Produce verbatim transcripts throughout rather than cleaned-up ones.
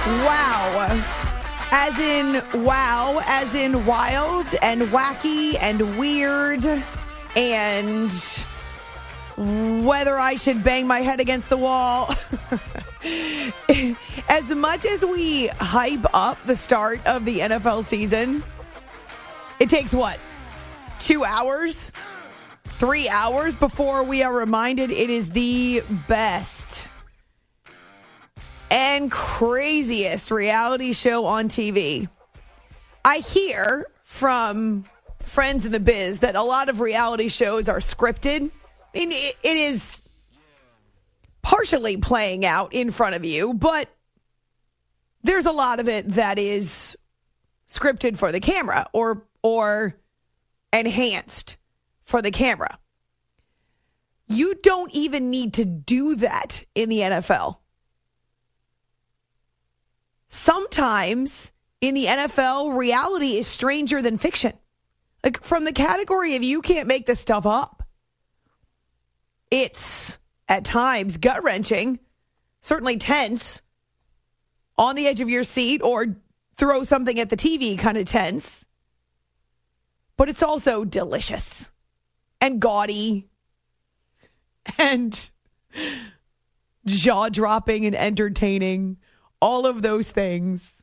Wow. As in wow, as in wild and wacky and weird, and whether I should bang my head against the wall. As much as we hype up the start of the N F L season, it takes what? Two hours? Three hours before we are reminded it is the best and craziest reality show on T V. I hear from friends in the biz that a lot of reality shows are scripted. I mean, it, it is partially playing out in front of you, but there's a lot of it that is scripted for the camera or or enhanced for the camera. You don't even need to do that in the N F L. Sometimes in the N F L, reality is stranger than fiction. Like, from the category of you can't make this stuff up. It's at times gut-wrenching, certainly tense, on the edge of your seat, or throw something at the T V kind of tense. But it's also delicious and gaudy and jaw-dropping and entertaining. All of those things.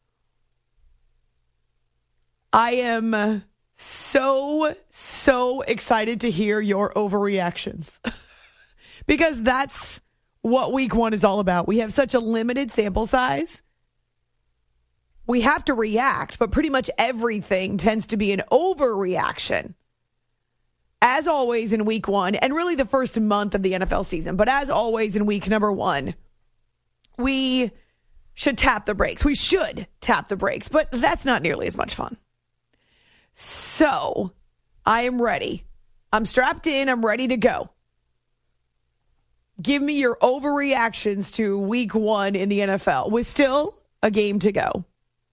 I am so, so excited to hear your overreactions. Because that's what week one is all about. We have such a limited sample size. We have to react, but pretty much everything tends to be an overreaction. As always in week one, and really the first month of the N F L season, but as always in week number one, we should tap the brakes. We should tap the brakes, but that's not nearly as much fun. So, I am ready. I'm strapped in. I'm ready to go. Give me your overreactions to week one in the N F L with still a game to go.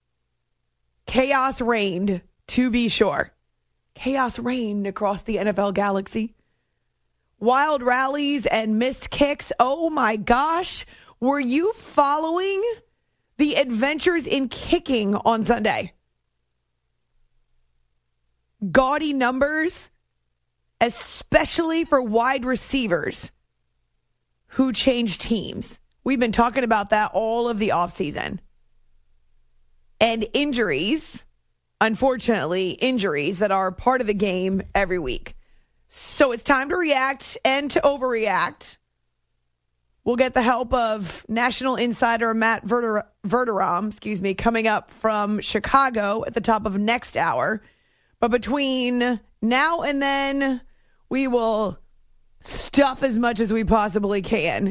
Chaos reigned, to be sure. Chaos reigned across the N F L galaxy. Wild rallies and missed kicks. Oh my gosh. Were you following the adventures in kicking on Sunday? Gaudy numbers, especially for wide receivers who changed teams. We've been talking about that all of the offseason. And injuries, unfortunately, injuries that are part of the game every week. So it's time to react and to overreact. We'll get the help of National Insider Matt Verder- Verderam, excuse me, coming up from Chicago at the top of next hour. But between now and then, we will stuff as much as we possibly can.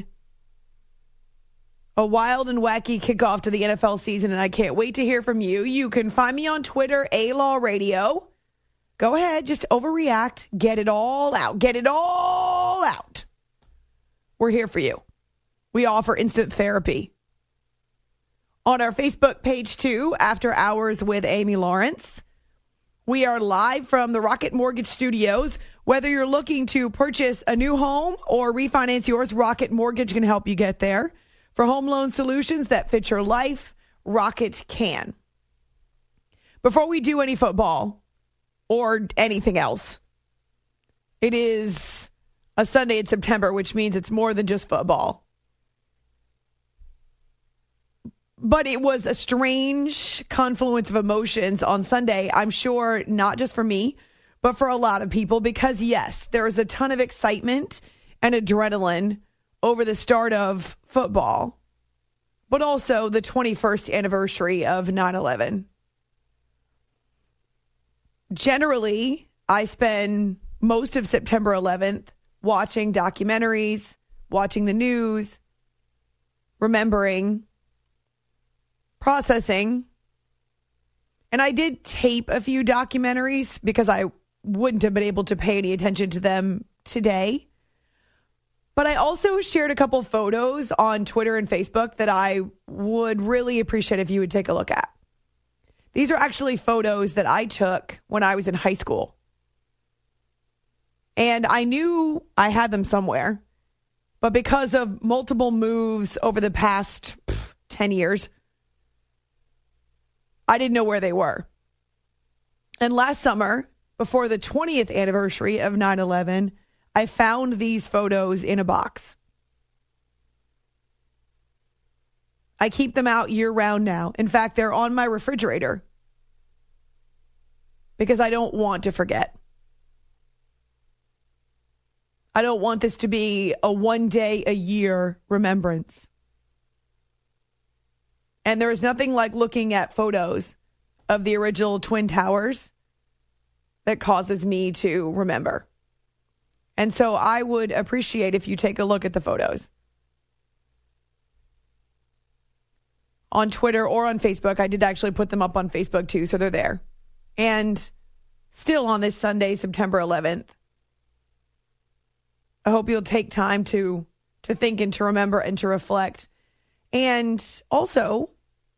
A wild and wacky kickoff to the N F L season, and I can't wait to hear from you. You can find me on Twitter, A-Law Radio. Go ahead, just overreact. Get it all out. Get it all out. We're here for you. We offer instant therapy. On our Facebook page, too, After Hours with Amy Lawrence. We are live from the Rocket Mortgage Studios. Whether you're looking to purchase a new home or refinance yours, Rocket Mortgage can help you get there. For home loan solutions that fit your life, Rocket can. Before we do any football or anything else, it is a Sunday in September, which means it's more than just football. But it was a strange confluence of emotions on Sunday, I'm sure not just for me, but for a lot of people, because yes, there is a ton of excitement and adrenaline over the start of football, but also the twenty-first anniversary of nine eleven. Generally, I spend most of September eleventh watching documentaries, watching the news, remembering, processing. And I did tape a few documentaries because I wouldn't have been able to pay any attention to them today. But I also shared a couple photos on Twitter and Facebook that I would really appreciate if you would take a look at. These are actually photos that I took when I was in high school. And I knew I had them somewhere. But because of multiple moves over the past pff, ten years, I didn't know where they were. And last summer, before the twentieth anniversary of nine eleven, I found these photos in a box. I keep them out year-round now. In fact, they're on my refrigerator because I don't want to forget. I don't want this to be a one-day-a-year remembrance. And there is nothing like looking at photos of the original Twin Towers that causes me to remember. And so I would appreciate if you take a look at the photos. On Twitter or on Facebook. I did actually put them up on Facebook too, so they're there. And still on this Sunday, September eleventh, I hope you'll take time to, to think and to remember and to reflect. And also,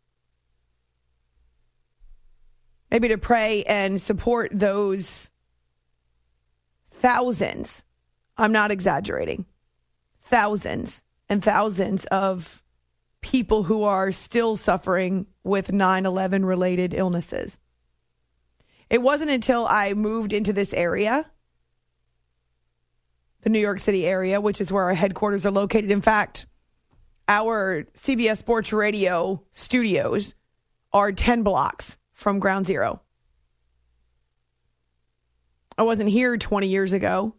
maybe to pray and support those thousands, I'm not exaggerating, thousands and thousands of people who are still suffering with nine eleven related illnesses. It wasn't until I moved into this area, the New York City area, which is where our headquarters are located. In fact, our C B S Sports Radio studios are ten blocks from Ground Zero. I wasn't here twenty years ago,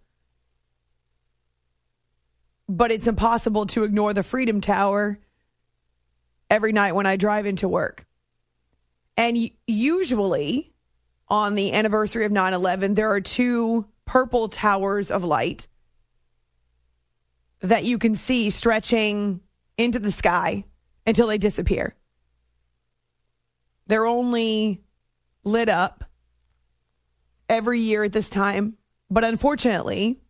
but it's impossible to ignore the Freedom Tower every night when I drive into work. And usually on the anniversary of nine eleven, there are two purple towers of light that you can see stretching into the sky until they disappear. They're only lit up every year at this time. But unfortunately,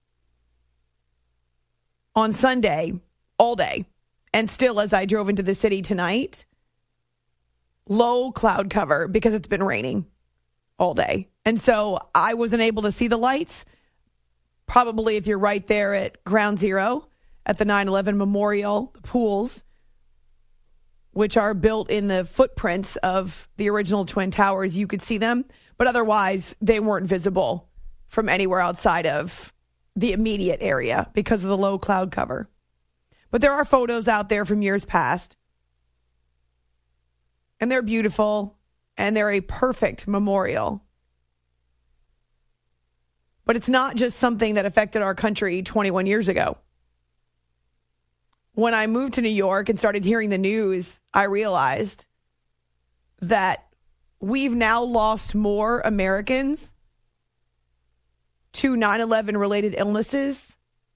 on Sunday, all day, and still as I drove into the city tonight, low cloud cover because it's been raining all day. And so I wasn't able to see the lights. Probably if you're right there at Ground Zero, at the nine eleven Memorial, the pools, which are built in the footprints of the original Twin Towers, you could see them. But otherwise, they weren't visible from anywhere outside of the immediate area because of the low cloud cover. But there are photos out there from years past. And they're beautiful. And they're a perfect memorial. But it's not just something that affected our country twenty-one years ago. When I moved to New York and started hearing the news, I realized that we've now lost more Americans to nine eleven related illnesses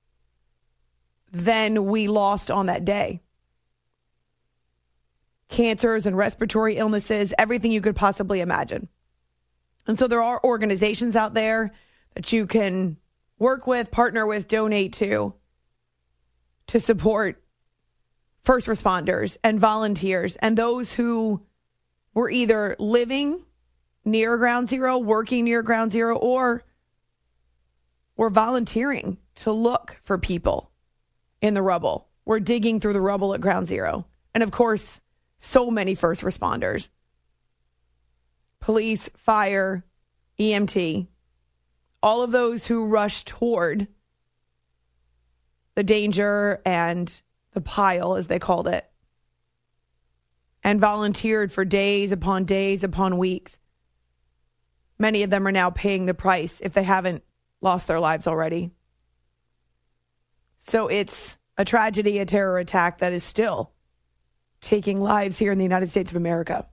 than we lost on that day. Cancers and respiratory illnesses, everything you could possibly imagine. And so there are organizations out there that you can work with, partner with, donate to, to support first responders and volunteers and those who were either living near Ground Zero, working near Ground Zero, or were volunteering to look for people in the rubble. We're digging through the rubble at Ground Zero. And of course, so many first responders. Police, fire, E M T. All of those who rushed toward the danger and the pile, as they called it, and volunteered for days upon days upon weeks. Many of them are now paying the price if they haven't lost their lives already. So it's a tragedy, a terror attack that is still taking lives here in the United States of America.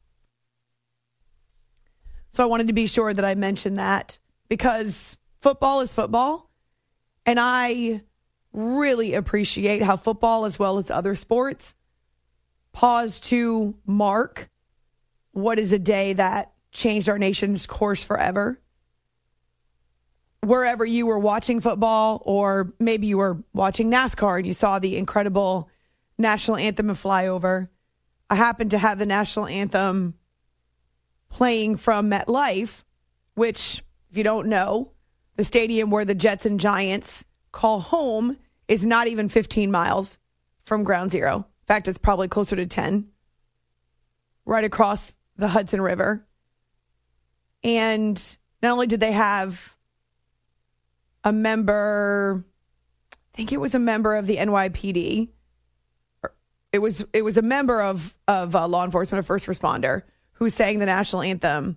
So I wanted to be sure that I mentioned that because football is football. And I really appreciate how football, as well as other sports, pause to mark what is a day that changed our nation's course forever. Wherever you were watching football, or maybe you were watching NASCAR and you saw the incredible national anthem and flyover. I happened to have the national anthem playing from MetLife, which, if you don't know, the stadium where the Jets and Giants call home is not even fifteen miles from Ground Zero. In fact, it's probably closer to ten. Right across the Hudson River. And not only did they have a member, I think it was a member of the N Y P D. It was it was a member of, of uh, law enforcement, a first responder, who sang the national anthem.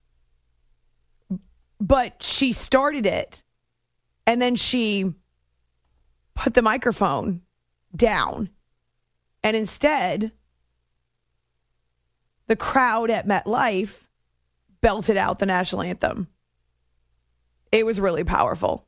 But she started it, and then she put the microphone down. And instead, the crowd at MetLife belted out the national anthem. It was really powerful.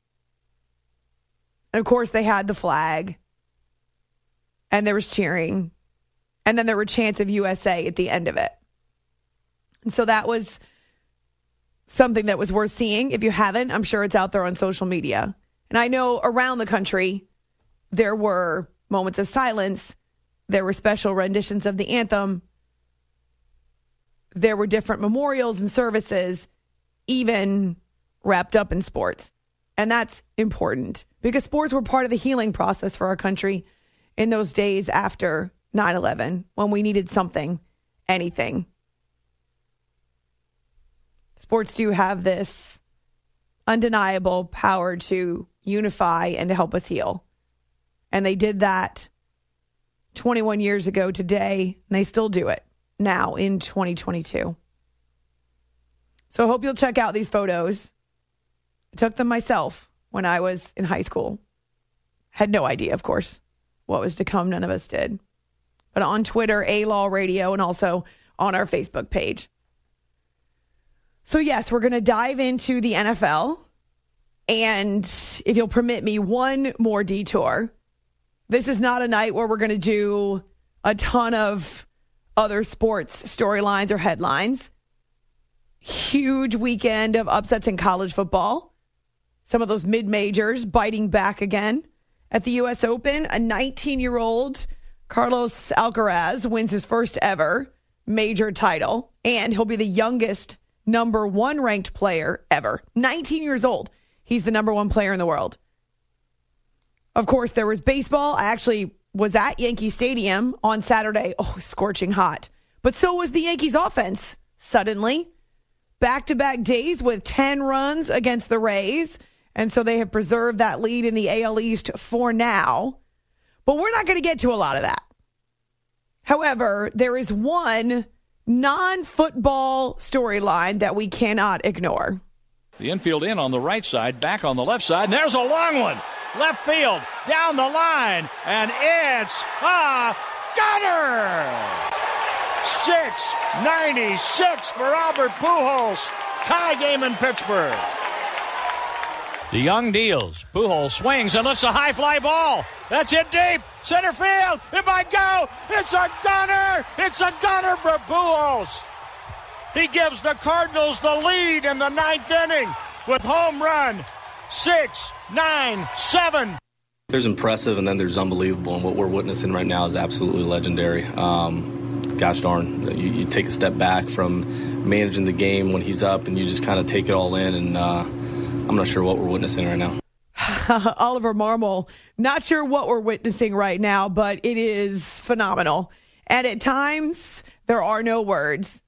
And of course, they had the flag, and there was cheering, and then there were chants of U S A at the end of it. And so that was something that was worth seeing. If you haven't, I'm sure it's out there on social media. And I know around the country, there were moments of silence. There were special renditions of the anthem. There were different memorials and services, even wrapped up in sports. And that's important because sports were part of the healing process for our country in those days after nine eleven, when we needed something, anything. Sports do have this undeniable power to unify and to help us heal. And they did that twenty-one years ago today, and they still do it now in twenty twenty-two. So I hope you'll check out these photos. I took them myself when I was in high school. Had no idea, of course, what was to come. None of us did. But on Twitter, A-Law Radio, and also on our Facebook page. So yes, we're going to dive into the N F L. And if you'll permit me one more detour, this is not a night where we're going to do a ton of other sports storylines or headlines. Huge weekend of upsets in college football. Some of those mid-majors biting back again. At the U S Open, a nineteen-year-old Carlos Alcaraz wins his first ever major title, and he'll be the youngest number one ranked player ever. nineteen years old. He's the number one player in the world. Of course, there was baseball. I actually was at Yankee Stadium on Saturday. Oh, scorching hot. But so was the Yankees offense. Suddenly, back-to-back days with ten runs against the Rays. And so they have preserved that lead in the A L East for now. But we're not going to get to a lot of that. However, there is one non-football storyline that we cannot ignore. The infield in on the right side, back on the left side, and there's a long one. Left field, down the line, and it's a gunner! six ninety-six for Albert Pujols. Tie game in Pittsburgh. The young deals. Pujols swings and lifts a high fly ball. That's it deep. Center field. If I go, it's a gunner. It's a gunner for Pujols. He gives the Cardinals the lead in the ninth inning with home run. Six, nine, seven. There's impressive and then there's unbelievable. And what we're witnessing right now is absolutely legendary. Um, gosh darn, you, you take a step back from managing the game when he's up and you just kind of take it all in. And uh, I'm not sure what we're witnessing right now. Oliver Marmol, not sure what we're witnessing right now, but it is phenomenal. And at times, there are no words.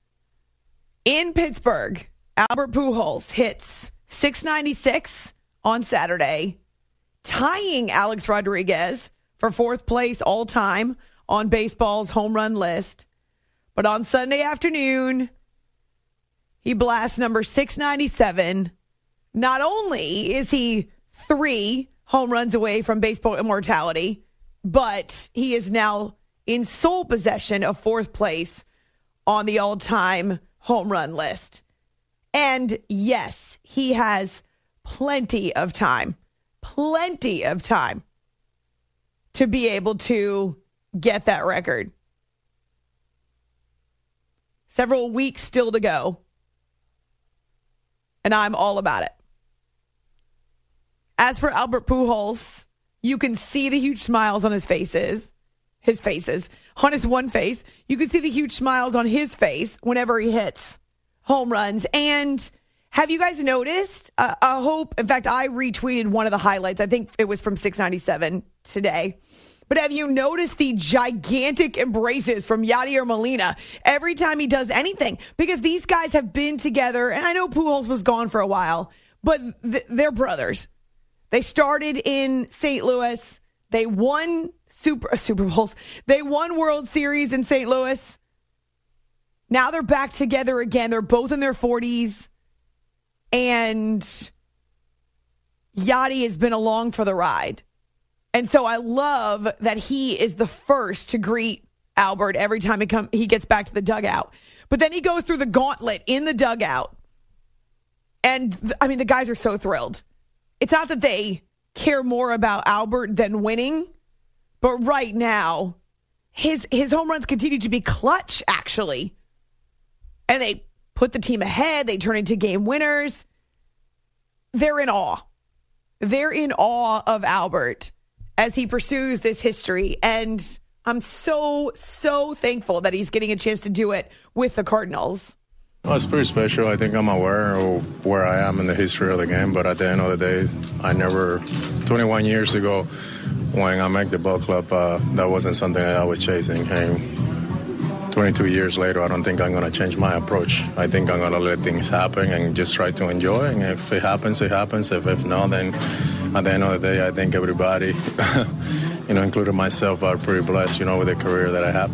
In Pittsburgh, Albert Pujols hits six ninety-six on Saturday, tying Alex Rodriguez for fourth place all time on baseball's home run list. But on Sunday afternoon, he blasts number six ninety-seven. Not only is he three home runs away from baseball immortality, but he is now in sole possession of fourth place on the all-time home run list. And yes, he has plenty of time, plenty of time to be able to get that record. Several weeks still to go. And I'm all about it. As for Albert Pujols, you can see the huge smiles on his faces. His faces. On his one face. You can see the huge smiles on his face whenever he hits home runs. And have you guys noticed? Uh, I hope, in fact, I retweeted one of the highlights. I think it was from six ninety-seven today. but have you noticed the gigantic embraces from Yadier Molina every time he does anything? Because these guys have been together, and I know Pujols was gone for a while, but th- they're brothers. They started in Saint Louis. They won Super, uh, Super Bowls. They won World Series in Saint Louis. Now they're back together again. They're both in their forties. And Yachty has been along for the ride. And so I love that he is the first to greet Albert every time he, come, he gets back to the dugout. But then he goes through the gauntlet in the dugout. And, th- I mean, the guys are so thrilled. It's not that they care more about Albert than winning. But right now, his his home runs continue to be clutch, actually. And they put the team ahead. They turn into game winners. They're in awe. They're in awe of Albert as he pursues this history. And I'm so, so thankful that he's getting a chance to do it with the Cardinals. Well, it's pretty special. I think I'm aware of where I am in the history of the game. But at the end of the day, I never, twenty-one years ago, when I make the ball club, uh, that wasn't something that I was chasing. And twenty-two years later, I don't think I'm going to change my approach. I think I'm going to let things happen and just try to enjoy. And if it happens, it happens. If, if not, then at the end of the day, I think everybody, you know, including myself, are pretty blessed, you know, with the career that I have.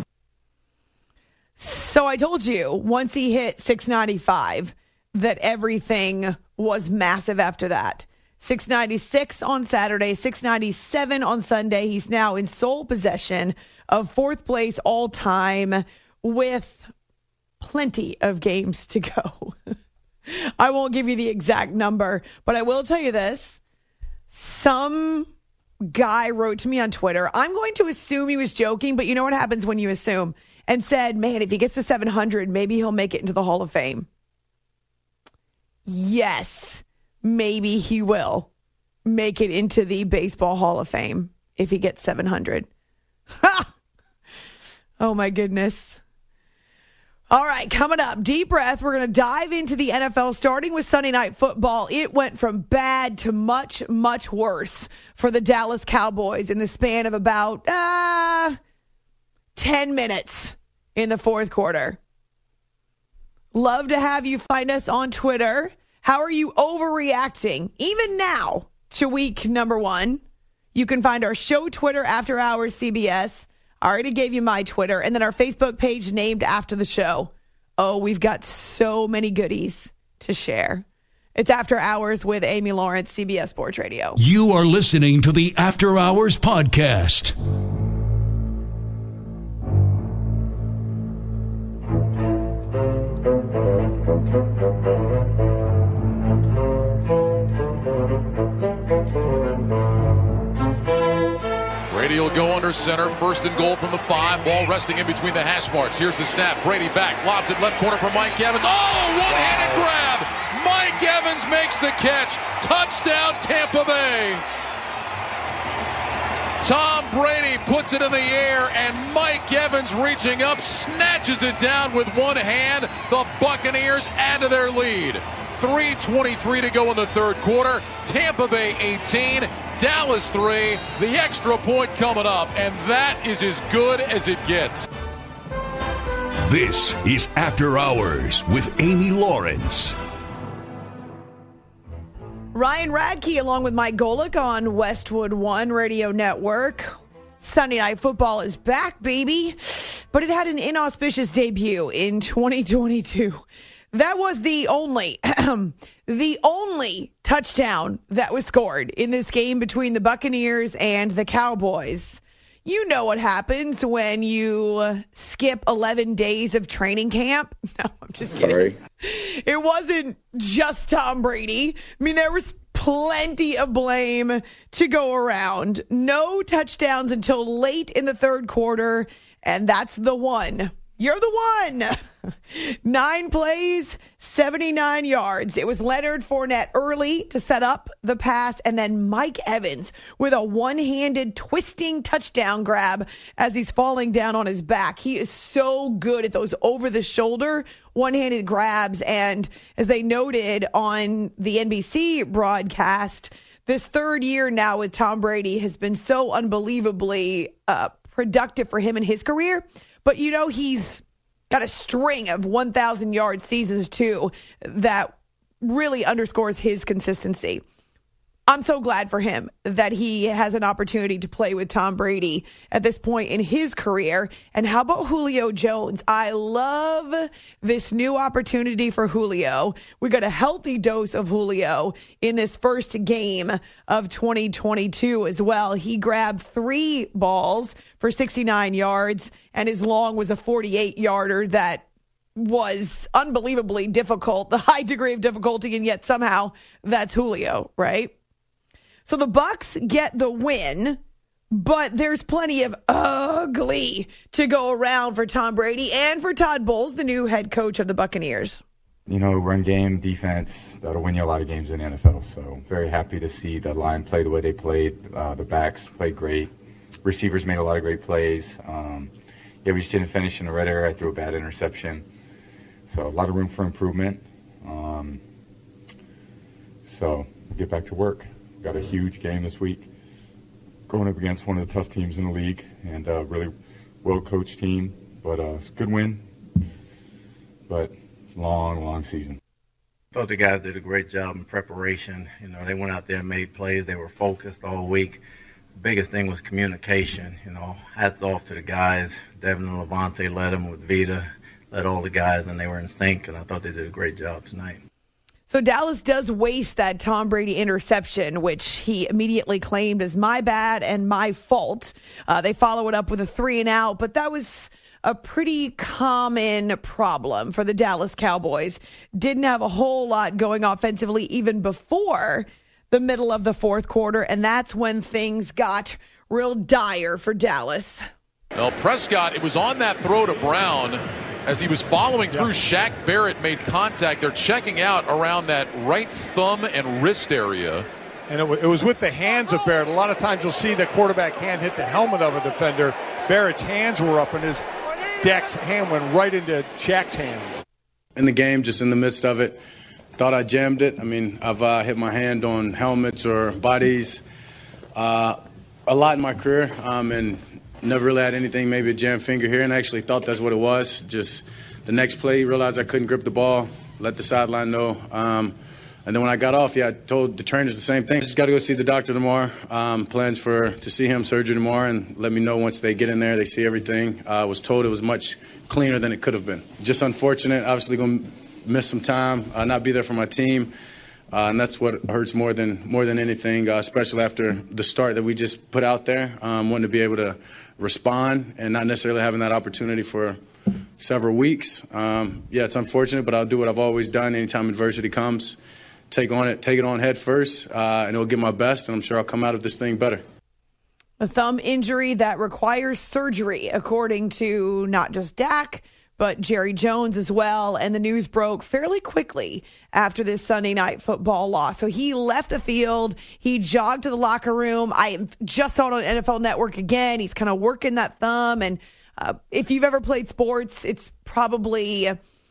So I told you, once he hit six ninety-five, that everything was massive after that. six ninety-six on Saturday, six ninety-seven on Sunday. He's now in sole possession of fourth place all time with plenty of games to go. I won't give you the exact number, but I will tell you this. Some guy wrote to me on Twitter. I'm going to assume he was joking, but you know what happens when you assume, and said, man, if he gets to seven hundred, maybe he'll make it into the Hall of Fame. Yes. Maybe he will make it into the Baseball Hall of Fame if he gets seven hundred. Ha! Oh, my goodness. All right, coming up, deep breath. We're going to dive into the N F L, starting with Sunday Night Football. It went from bad to much, much worse for the Dallas Cowboys in the span of about uh, ten minutes in the fourth quarter. Love to have you find us on Twitter. How are you overreacting, even now, to week number one? You can find our show Twitter, After Hours C B S. I already gave you my Twitter. And then our Facebook page named after the show. Oh, we've got so many goodies to share. It's After Hours with Amy Lawrence, C B S Sports Radio. You are listening to the After Hours podcast. Brady will go under center, first and goal from the five, ball resting in between the hash marks. Here's the snap, Brady back, lobs it left corner for Mike Evans. Oh, one-handed grab! Mike Evans makes the catch. Touchdown, Tampa Bay. Tom Brady puts it in the air, and Mike Evans reaching up, snatches it down with one hand. The Buccaneers add to their lead. three twenty-three to go in the third quarter. Tampa Bay eighteen, Dallas three. The extra point coming up, and that is as good as it gets. This is After Hours with Amy Lawrence. Ryan Radke along with Mike Golick on Westwood One Radio Network. Sunday Night Football is back, baby. But it had an inauspicious debut in twenty twenty-two. That was the only, the only touchdown that was scored in this game between the Buccaneers and the Cowboys. You know what happens when you skip eleven days of training camp. No, I'm just kidding. Sorry. It wasn't just Tom Brady. I mean, there was plenty of blame to go around. No touchdowns until late in the third quarter, and that's the one. You're the one. Nine plays, seventy-nine yards. It was Leonard Fournette early to set up the pass, and then Mike Evans with a one-handed twisting touchdown grab as he's falling down on his back. He is so good at those over-the-shoulder one-handed grabs, and as they noted on the N B C broadcast, this third year now with Tom Brady has been so unbelievably uh, productive for him in his career. But, you know, he's got a string of one thousand yard seasons, too, that really underscores his consistency. I'm so glad for him that he has an opportunity to play with Tom Brady at this point in his career. And how about Julio Jones? I love this new opportunity for Julio. We got a healthy dose of Julio in this first game of twenty twenty-two as well. He grabbed three balls for sixty-nine yards, and his long was a forty-eight yarder that was unbelievably difficult, the high degree of difficulty, and yet somehow that's Julio, right? So the Bucs get the win, but there's plenty of ugly to go around for Tom Brady and for Todd Bowles, the new head coach of the Buccaneers. You know, run game, defense, that'll win you a lot of games in the N F L. So very happy to see the line play the way they played. Uh, the backs played great. Receivers made a lot of great plays. Um, yeah, we just didn't finish in the red area. I threw a bad interception. So a lot of room for improvement. Um, so we'll get back to work. Got a huge game this week, going up against one of the tough teams in the league, and a really well-coached team. But uh, it's a good win, but long, long season. I thought the guys did a great job in preparation. You know, they went out there and made plays. They were focused all week. The biggest thing was communication. You know, hats off to the guys. Devin and Levante led them with Vita, led all the guys, and they were in sync, and I thought they did a great job tonight. So Dallas does waste that Tom Brady interception, which he immediately claimed as my bad and my fault. Uh, they follow it up with a three and out, but that was a pretty common problem for the Dallas Cowboys. Didn't have a whole lot going offensively even before the middle of the fourth quarter, and that's when things got real dire for Dallas. Well, Prescott, it was on that throw to Brown. As he was following through, Shaq Barrett made contact. They're checking out around that right thumb and wrist area. And it, w- it was with the hands of Barrett. A lot of times you'll see the quarterback hand hit the helmet of a defender. Barrett's hands were up, and his Dak's hand went right into Shaq's hands. In the game, just in the midst of it, thought I jammed it. I mean, I've uh, hit my hand on helmets or bodies uh, a lot in my career, um, and never really had anything, maybe a jammed finger here, and I actually thought that's what it was. Just the next play, realized I couldn't grip the ball, let the sideline know. Um, and then when I got off, yeah, I told the trainers the same thing. I just got to go see the doctor tomorrow. Um, plans for to see him surgery tomorrow, and let me know once they get in there, they see everything. I uh, was told it was much cleaner than it could have been. Just unfortunate. Obviously going to miss some time, uh, not be there for my team. Uh, and that's what hurts more than more than anything, uh, especially after the start that we just put out there. Um, wanting to be able to respond and not necessarily having that opportunity for several weeks. Um, yeah, it's unfortunate, but I'll do what I've always done. Anytime adversity comes, take on it, take it on head first, uh, and it'll give my best, and I'm sure I'll come out of this thing better. A thumb injury that requires surgery, according to not just Dak, but Jerry Jones as well. And the news broke fairly quickly after this Sunday night football loss. So he left the field. He jogged to the locker room. I just saw it on N F L Network again. He's kind of working that thumb. And uh, if you've ever played sports, it's probably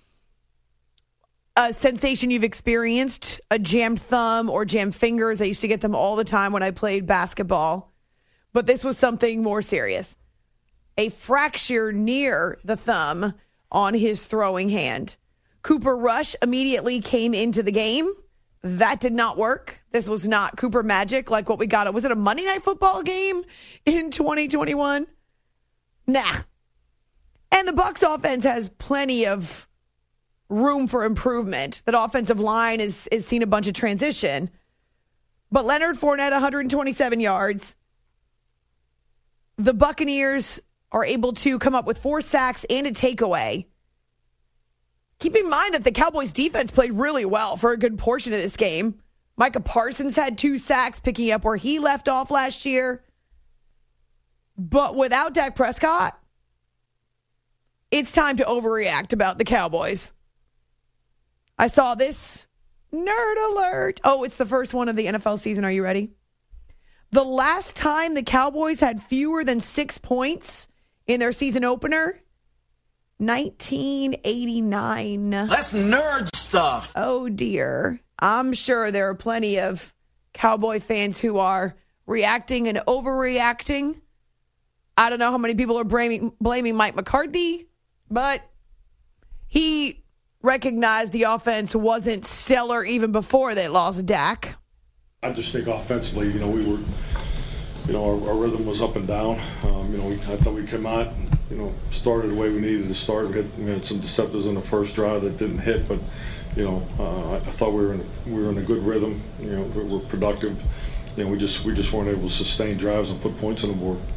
a sensation you've experienced, a jammed thumb or jammed fingers. I used to get them all the time when I played basketball. But this was something more serious. A fracture near the thumb on his throwing hand. Cooper Rush immediately came into the game. That did not work. This was not Cooper magic like what we got. Was it a Monday Night Football game in twenty twenty-one? Nah. And the Bucs offense has plenty of room for improvement. That offensive line is, is seen a bunch of transition. But Leonard Fournette, one hundred twenty-seven yards. The Buccaneers are able to come up with four sacks and a takeaway. Keep in mind that the Cowboys defense played really well for a good portion of this game. Micah Parsons had two sacks, picking up where he left off last year. But without Dak Prescott, it's time to overreact about the Cowboys. I saw this. Nerd alert. Oh, it's the first one of the N F L season. Are you ready? The last time the Cowboys had fewer than six points in their season opener, nineteen eighty-nine. That's nerd stuff. Oh, dear. I'm sure there are plenty of Cowboy fans who are reacting and overreacting. I don't know how many people are blaming, blaming Mike McCarthy, but he recognized the offense wasn't stellar even before they lost Dak. I just think offensively, you know, we were, you know, our, our rhythm was up and down. Um, you know, we, I thought we came out, and, you know, started the way we needed to start. We had, we had some deceptives in the first drive that didn't hit, but, you know, uh, I, I thought we were in a, we were in a good rhythm. You know, we were productive. You know, we just we just weren't able to sustain drives and put points on the board.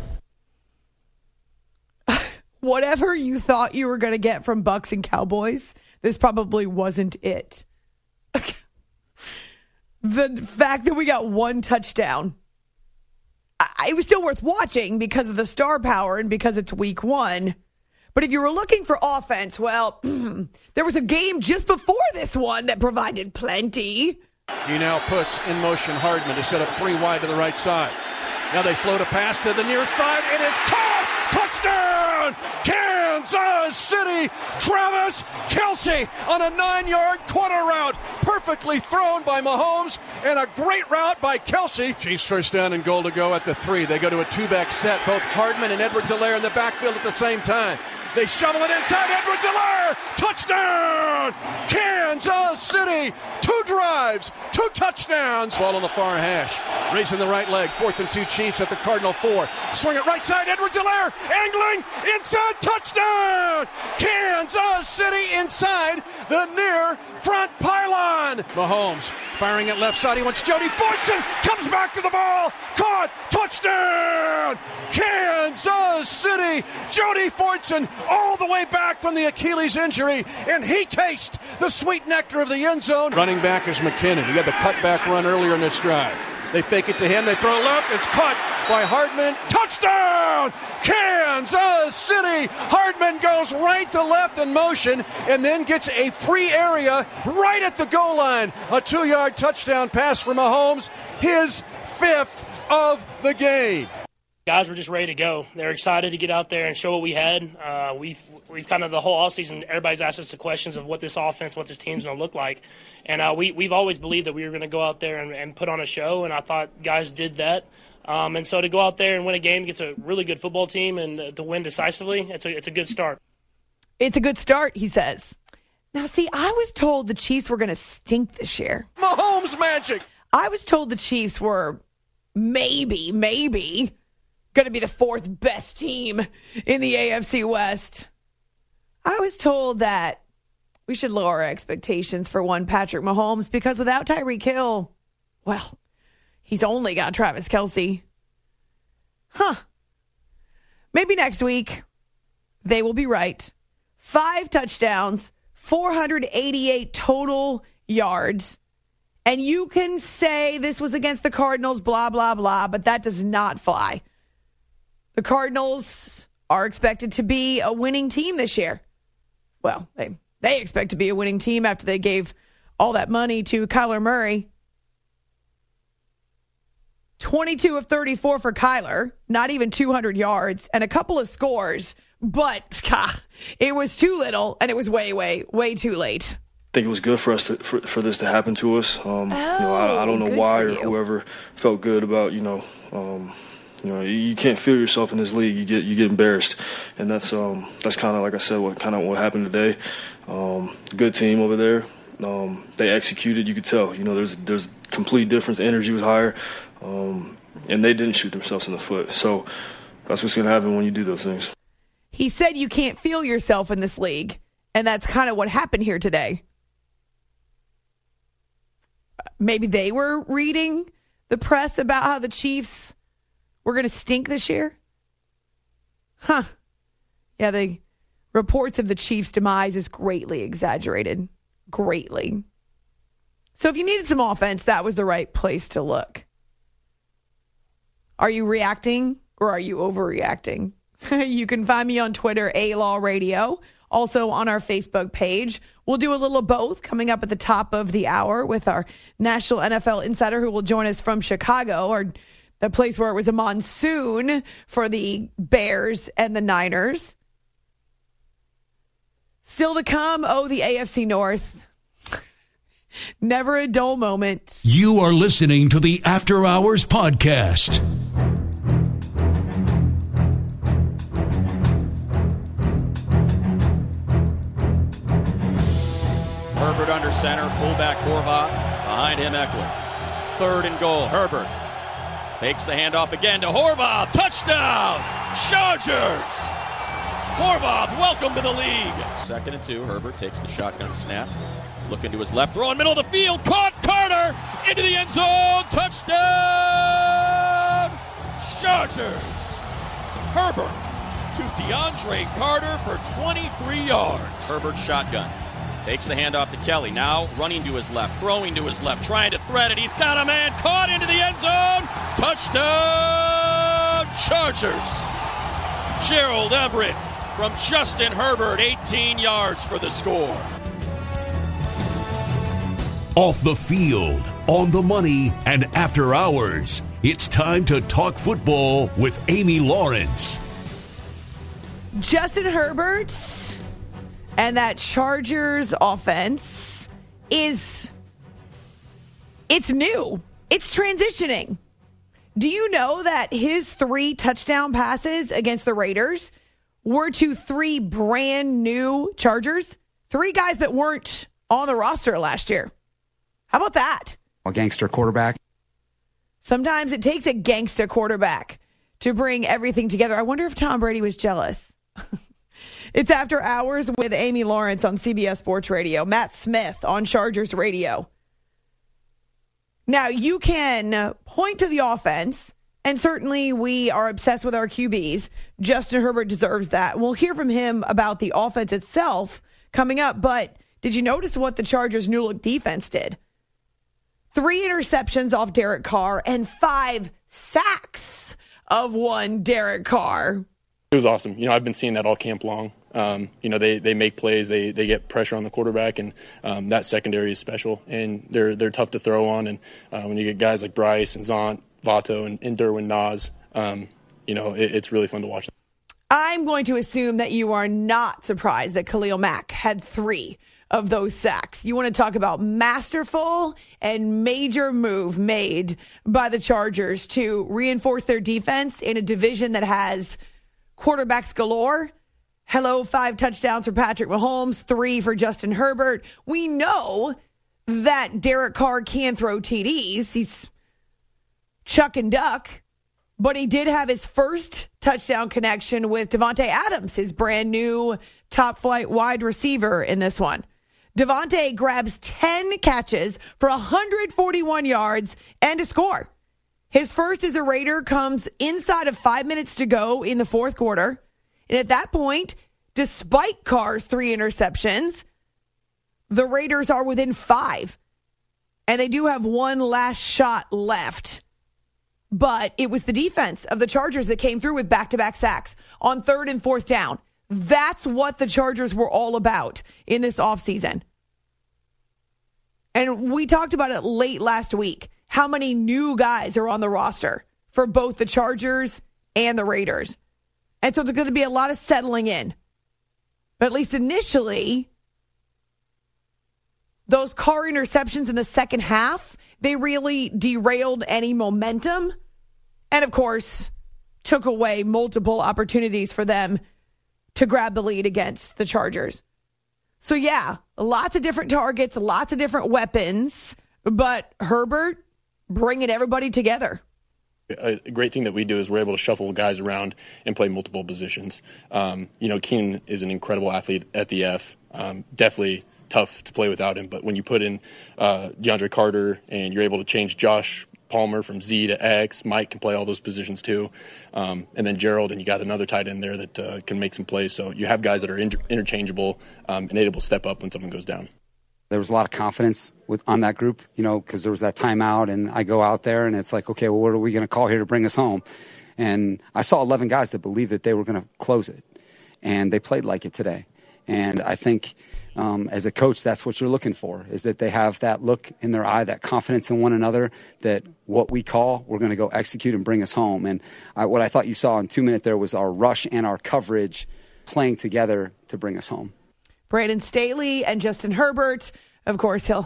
Whatever you thought you were going to get from Bucks and Cowboys, this probably wasn't it. The fact that we got one touchdown, I, it was still worth watching because of the star power and because it's week one. But if you were looking for offense, well, there was a game just before this one that provided plenty. He now puts in motion Hardman to set up three wide to the right side. Now they float a pass to the near side. It is caught! Touchdown! Kansas City! Travis Kelce on a nine-yard corner route. Perfectly thrown by Mahomes and a great route by Kelce. Chiefs first down and goal to go at the three. They go to a two-back set. Both Hardman and Edwards-Helaire in the backfield at the same time. They shovel it inside. Edwards-Helaire! Touchdown! Kansas City! Two drives, two touchdowns. Ball on the far hash. Raising the right leg. Fourth and two Chiefs at the Cardinal four. Swing it right side. Edwards-Helaire angling inside. Touchdown! Kansas City inside the near front pylon. Mahomes firing at left side. He wants Jody Fortson. Comes back to the ball. Caught. Touchdown! Kansas City. Jody Fortson all the way back from the Achilles injury, and he tastes the sweet nectar of the end zone. Running back is McKinnon. He had the cutback run earlier in this drive. They fake it to him. They throw left. It's caught by Hardman. Touchdown! Kansas City! Hardman goes right to left in motion and then gets a free area right at the goal line. A two-yard touchdown pass for Mahomes. His fifth of the game. Guys were just ready to go. They're excited to get out there and show what we had. Uh, we've we've kind of the whole offseason, everybody's asked us the questions of what this offense, what this team's going to look like. And uh, we, we've always believed that we were going to go out there and, and put on a show, and I thought guys did that. Um, and so to go out there and win a game against a really good football team and uh, to win decisively, it's a, it's a good start. It's a good start, he says. Now, see, I was told the Chiefs were going to stink this year. Mahomes magic! I was told the Chiefs were maybe, maybe going to be the fourth best team in the A F C West. I was told that we should lower our expectations for one Patrick Mahomes because without Tyreek Hill, well, he's only got Travis Kelce. Huh. Maybe next week they will be right. Five touchdowns, four hundred eighty-eight total yards. And you can say this was against the Cardinals, blah, blah, blah, but that does not fly. The Cardinals are expected to be a winning team this year. Well, they they expect to be a winning team after they gave all that money to Kyler Murray. twenty-two of thirty-four for Kyler, not even two hundred yards, and a couple of scores. But God, it was too little, and it was way, way, way too late. I think it was good for us to, for, for this to happen to us. Um, oh, you know, I, I don't know why or you. whoever felt good about, you know, um, you know, you can't feel yourself in this league. You get you get embarrassed, and that's um, that's kind of like I said, what kind of what happened today. Um, good team over there. Um, they executed. You could tell. You know, there's there's complete difference. Energy was higher, um, and they didn't shoot themselves in the foot. So that's what's going to happen when you do those things. He said you can't feel yourself in this league, and that's kind of what happened here today. Maybe they were reading the press about how the Chiefs were going to stink this year? Huh. Yeah, the reports of the Chiefs' demise is greatly exaggerated. Greatly. So if you needed some offense, that was the right place to look. Are you reacting or are you overreacting? You can find me on Twitter, A-Law Radio. Also on our Facebook page. We'll do a little of both coming up at the top of the hour with our national N F L insider who will join us from Chicago, or the place where it was a monsoon for the Bears and the Niners. Still to come, oh, the A F C North. Never a dull moment. You are listening to the After Hours Podcast. Herbert under center, fullback Horvath. Behind him, Eckler. Third and goal, Herbert. Takes the handoff again to Horvath. Touchdown! Chargers! Horvath, welcome to the league. Second and two, Herbert takes the shotgun snap. Looking to his left, throw in middle of the field. Caught Carter into the end zone. Touchdown! Chargers! Herbert to DeAndre Carter for twenty-three yards. Herbert shotgun. Takes the handoff to Kelly. Now running to his left, throwing to his left, trying to thread it. He's got a man caught into the end zone. Touchdown, Chargers. Gerald Everett from Justin Herbert, eighteen yards for the score. Off the field, on the money, and after hours, it's time to talk football with Amy Lawrence. Justin Herbert and that Chargers offense is, it's new. It's transitioning. Do you know that his three touchdown passes against the Raiders were to three brand new Chargers? Three guys that weren't on the roster last year. How about that? A gangster quarterback. Sometimes it takes a gangster quarterback to bring everything together. I wonder if Tom Brady was jealous. It's After Hours with Amy Lawrence on C B S Sports Radio. Matt Smith on Chargers Radio. Now, you can point to the offense, and certainly we are obsessed with our Q Bs. Justin Herbert deserves that. We'll hear from him about the offense itself coming up, but did you notice what the Chargers' new-look defense did? Three interceptions off Derek Carr and five sacks of one Derek Carr. It was awesome. You know, I've been seeing that all camp long. Um, you know, they, they make plays, they they get pressure on the quarterback, and um, that secondary is special, and they're they're tough to throw on. And uh, when you get guys like Bryce and Zont, Vato, and, and Derwin Nas, um, you know, it, it's really fun to watch. I'm going to assume that you are not surprised that Khalil Mack had three of those sacks. You want to talk about masterful and major move made by the Chargers to reinforce their defense in a division that has quarterbacks galore. Hello, five touchdowns for Patrick Mahomes, three for Justin Herbert. We know that Derek Carr can throw T Ds. He's chuck and duck. But he did have his first touchdown connection with Devontae Adams, his brand new top flight wide receiver in this one. Devontae grabs ten catches for one hundred forty-one yards and a score. His first as a Raider comes inside of five minutes to go in the fourth quarter. And at that point, despite Carr's three interceptions, the Raiders are within five. And they do have one last shot left. But it was the defense of the Chargers that came through with back-to-back sacks on third and fourth down. That's what the Chargers were all about in this offseason. And we talked about it late last week, how many new guys are on the roster for both the Chargers and the Raiders. And so there's going to be a lot of settling in. But at least initially, those Carr interceptions in the second half, they really derailed any momentum and, of course, took away multiple opportunities for them to grab the lead against the Chargers. So, yeah, lots of different targets, lots of different weapons, but Herbert bringing everybody together. A great thing that we do is we're able to shuffle guys around and play multiple positions. Um, you know, Keenan is an incredible athlete at the F. Um, definitely tough to play without him. But when you put in uh, DeAndre Carter and you're able to change Josh Palmer from Z to X, Mike can play all those positions too. Um, and then Gerald, and you got another tight end there that uh, can make some plays. So you have guys that are inter- interchangeable um, and able to step up when someone goes down. There was a lot of confidence with on that group, you know, because there was that timeout, and I go out there, and it's like, okay, well, what are we going to call here to bring us home? And I saw eleven guys that believed that they were going to close it, and they played like it today. And I think um, as a coach, that's what you're looking for, is that they have that look in their eye, that confidence in one another, that what we call, we're going to go execute and bring us home. And I, what I thought you saw in two minutes there was our rush and our coverage playing together to bring us home. Brandon Staley and Justin Herbert. Of course, he'll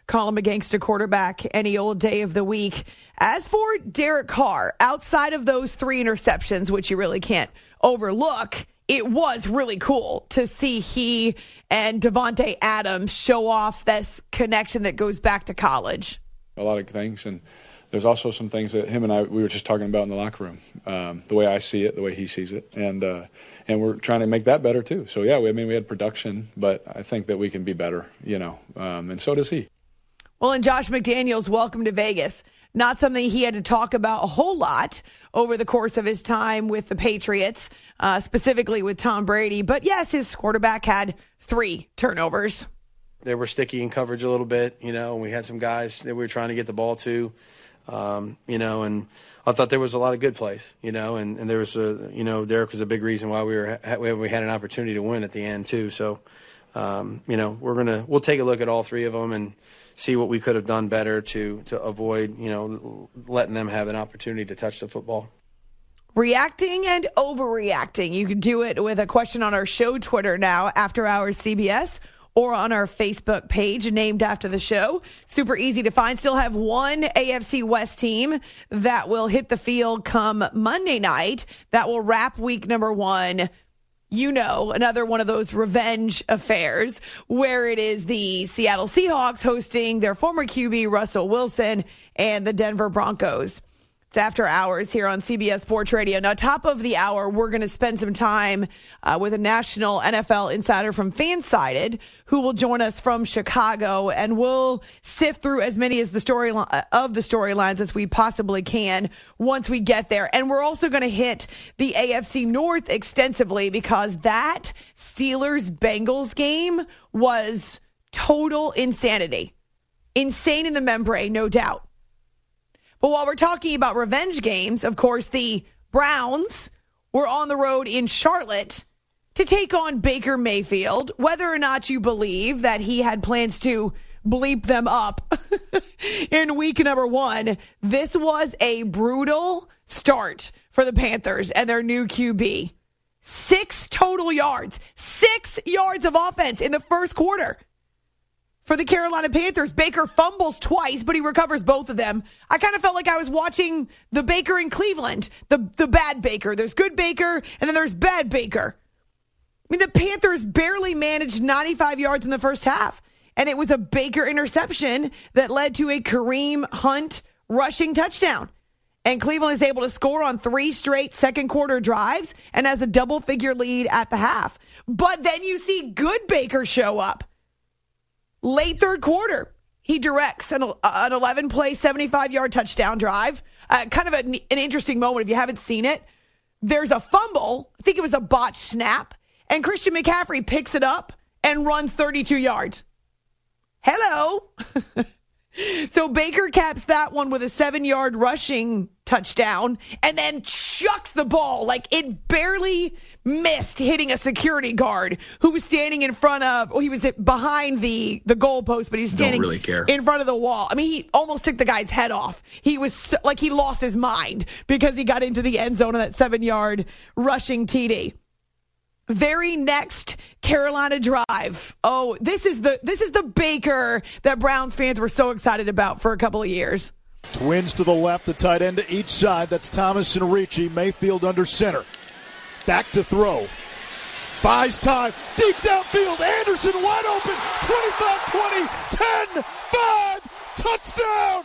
call him a gangster quarterback any old day of the week. As for Derek Carr, outside of those three interceptions, which you really can't overlook, it was really cool to see he and Davante Adams show off this connection that goes back to college. A lot of things, and there's also some things that him and I, we were just talking about in the locker room, um, the way I see it, the way he sees it, and uh, and we're trying to make that better too. So, yeah, we, I mean, we had production, but I think that we can be better, you know, um, and so does he. Well, and Josh McDaniels, welcome to Vegas. Not something he had to talk about a whole lot over the course of his time with the Patriots, uh, specifically with Tom Brady. But, yes, his quarterback had three turnovers. They were sticky in coverage a little bit, you know, and we had some guys that we were trying to get the ball to, um, you know, and I thought there was a lot of good plays, you know, and, and there was a, you know, Derek was a big reason why we were we had an opportunity to win at the end too. So, um, you know, we're gonna we'll take a look at all three of them and see what we could have done better to to avoid, you know, letting them have an opportunity to touch the football. Reacting and overreacting. You can do it with a question on our show Twitter now, After Hours C B S, or on our Facebook page named after the show. Super easy to find. Still have one A F C West team that will hit the field come Monday night. That will wrap week number one. You know, another one of those revenge affairs where it is the Seattle Seahawks hosting their former Q B, Russell Wilson, and the Denver Broncos. It's After Hours here on C B S Sports Radio. Now, top of the hour, we're going to spend some time uh, with a national N F L insider from Fansided who will join us from Chicago, and we'll sift through as many as the story of the storylines as we possibly can once we get there. And we're also going to hit the A F C North extensively because that Steelers-Bengals game was total insanity. Insane in the membrane, no doubt. But while we're talking about revenge games, of course, the Browns were on the road in Charlotte to take on Baker Mayfield. Whether or not you believe that he had plans to bleep them up in week number one, this was a brutal start for the Panthers and their new Q B. Six total yards, six yards of offense in the first quarter. For the Carolina Panthers, Baker fumbles twice, but he recovers both of them. I kind of felt like I was watching the Baker in Cleveland, the, the bad Baker. There's good Baker, and then there's bad Baker. I mean, the Panthers barely managed ninety-five yards in the first half, and it was a Baker interception that led to a Kareem Hunt rushing touchdown. And Cleveland is able to score on three straight second quarter drives and has a double-figure lead at the half. But then you see good Baker show up. Late third quarter, he directs an, an eleven-play, seventy-five-yard touchdown drive. Uh, kind of a, an interesting moment if you haven't seen it. There's a fumble. I think it was a botched snap. And Christian McCaffrey picks it up and runs thirty-two yards. Hello. So Baker caps that one with a seven-yard rushing touchdown and then chucks the ball like it barely missed hitting a security guard who was standing in front of, well, he was behind the, the goalpost, but he was standing Don't really care. in front of the wall. I mean, he almost took the guy's head off. He was so, like he lost his mind because he got into the end zone on that seven-yard rushing T D. Very next Carolina drive. Oh, this is the this is the Baker that Browns fans were so excited about for a couple of years. Twins to the left, the tight end to each side. That's Thomas and Ricci. Mayfield under center. Back to throw. Buys time. Deep downfield. Anderson wide open. twenty-five twenty. ten five. Touchdown.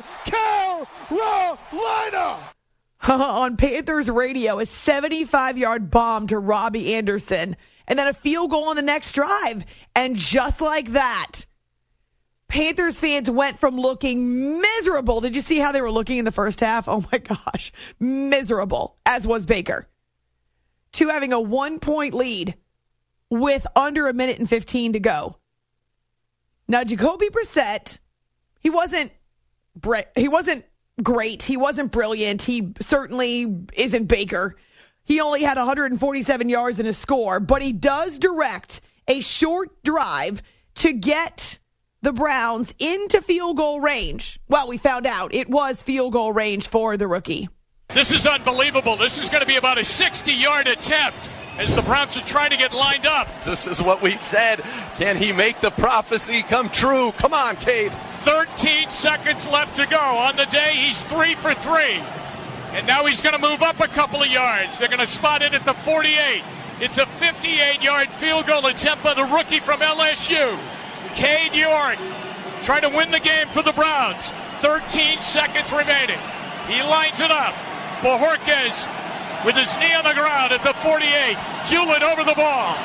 Carolina. On Panthers radio, a seventy-five-yard bomb to Robbie Anderson, and then a field goal on the next drive. And just like that, Panthers fans went from looking miserable. Did you see how they were looking in the first half? Oh, my gosh. Miserable, as was Baker. To having a one-point lead with under a minute and fifteen to go. Now, Jacoby Brissett, he wasn't he wasn't great. He wasn't brilliant. He certainly isn't Baker. He only had one hundred forty-seven yards and a score, but he does direct a short drive to get the Browns into field goal range. Well, we found out it was field goal range for the rookie. This is unbelievable. This is going to be about a sixty-yard attempt as the Browns are trying to get lined up. This is what we said. Can he make the prophecy come true? Come on, Cade. thirteen seconds left to go. On the day, he's three for three. And now he's going to move up a couple of yards. They're going to spot it at the forty-eight. It's a fifty-eight-yard field goal attempt by the rookie from L S U. Cade York trying to win the game for the Browns. thirteen seconds remaining. He lines it up. Bojorquez with his knee on the ground at the forty-eight. Hewlett over the ball.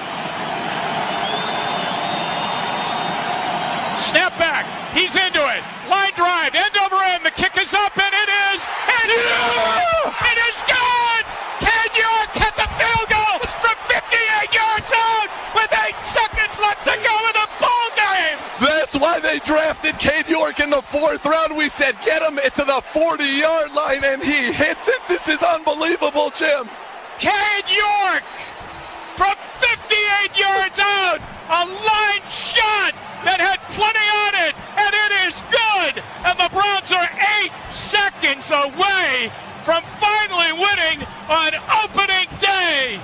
Snap back. He's into it. Line drive. End over end. The kick is up, and it is. And yeah! It is good. Cade York hit the field goal from fifty-eight yards out with eight seconds left to go in the ball game. That's why they drafted Cade York in the fourth round. We said get him to the forty-yard line, and he hits it. This is unbelievable, Jim. Cade York from fifty-eight yards out. A line shot that had plenty on it, and it is good. And the Browns are eight seconds away from finally winning on opening day.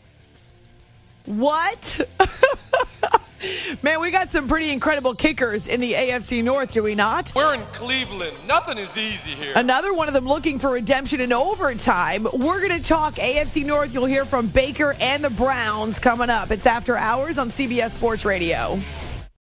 What? Man, we got some pretty incredible kickers in the A F C North, do we not? We're in Cleveland. Nothing is easy here. Another one of them looking for redemption in overtime. We're going to talk A F C North. You'll hear from Baker and the Browns coming up. It's After Hours on C B S Sports Radio.